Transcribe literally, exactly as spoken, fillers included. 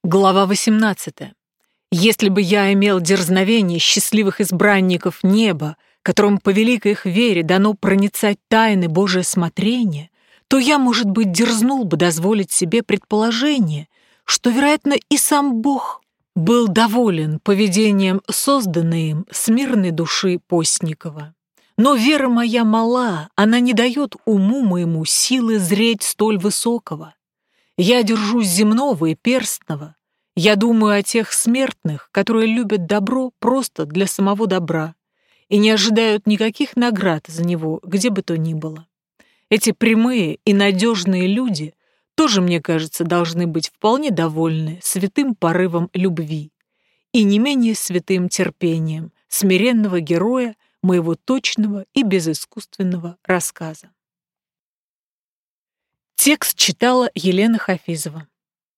Глава восемнадцатая. Если бы я имел дерзновение счастливых избранников неба, которым по великой их вере дано проницать тайны Божие смотрения, то я, может быть, дерзнул бы дозволить себе предположение, что, вероятно, и сам Бог был доволен поведением созданной им смиренной души Постникова. Но вера моя мала, она не дает уму моему силы зреть столь высокого. Я держусь земного и перстного. Я думаю о тех смертных, которые любят добро просто для самого добра и не ожидают никаких наград за него, где бы то ни было. Эти прямые и надежные люди тоже, мне кажется, должны быть вполне довольны святым порывом любви и не менее святым терпением смиренного героя моего точного и безыскусственного рассказа. Текст читала Елена Хафизова.